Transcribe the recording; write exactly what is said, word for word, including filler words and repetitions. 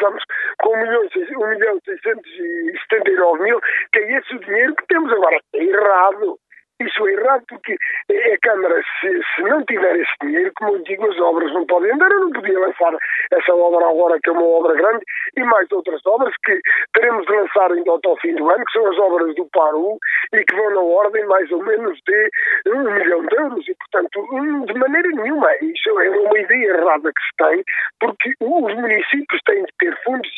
estamos com um milhão, um milhão seiscentos e setenta e nove mil, que é esse o dinheiro que temos agora. É errado. Isso é errado porque a Câmara, se, se não tiver esse dinheiro, como eu digo, as obras não podem andar. Eu não podia lançar essa obra agora, que é uma obra grande, e mais outras obras que teremos de lançar ainda até ao fim do ano, que são as obras do Paru, e que vão na ordem mais ou menos de um milhão de euros. E, portanto, de maneira nenhuma, isso é uma ideia errada que se tem, porque os municípios têm de ter fundos